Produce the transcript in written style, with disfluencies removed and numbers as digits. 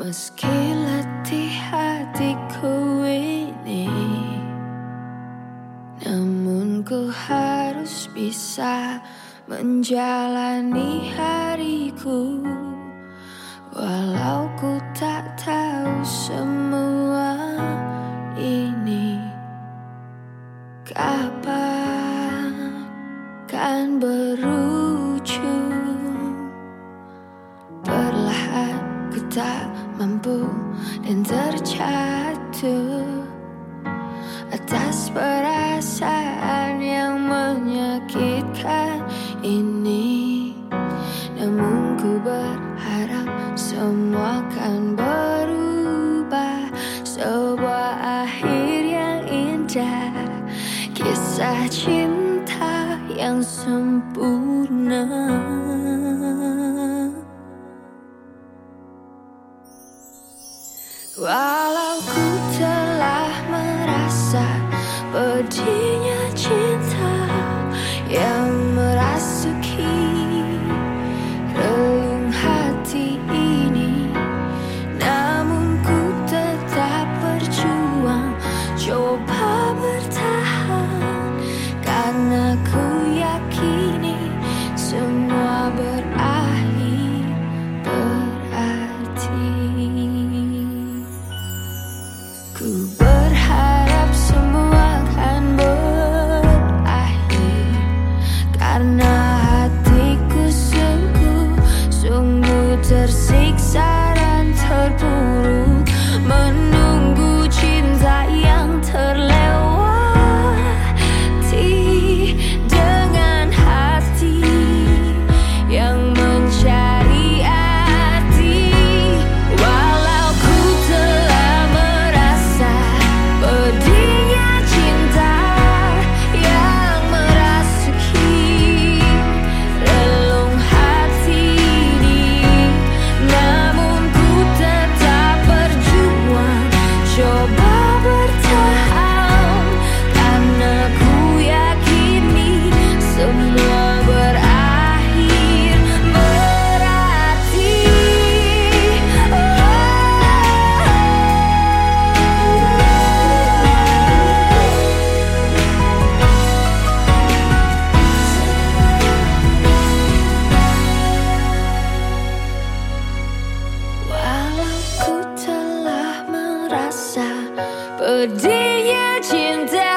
Meski letih hatiku ini, namun ku harus bisa menjalani hariku. Walau ku tak tahu semua ini kapan kan berujung. Perlahan ku tak mampu dan terjatuh atas perasaan yang menyakitkan ini. Namun ku berharap semua kan berubah, sebuah akhir yang indah, kisah cinta yang sempurna. Walau ku telah merasa pedihnya cinta yang merasuki relung hati ini, namun ku tetap berjuang, coba bertahan, karena ku yakini semua berakhir berarti. Ku berharap semua kan berakhir, karena hatiku sungguh tersiksa dan terpuruk menunggu cinta yang terlewati, dengan hati yang mencari arti. Walau ku telah merasa pedihnya cinta yang merasuki relung hati ini, namun ku tetap berjuang, coba bertahan, karena ku yakini semua berakhir berarti. Walau ku telah merasa pedihnya cinta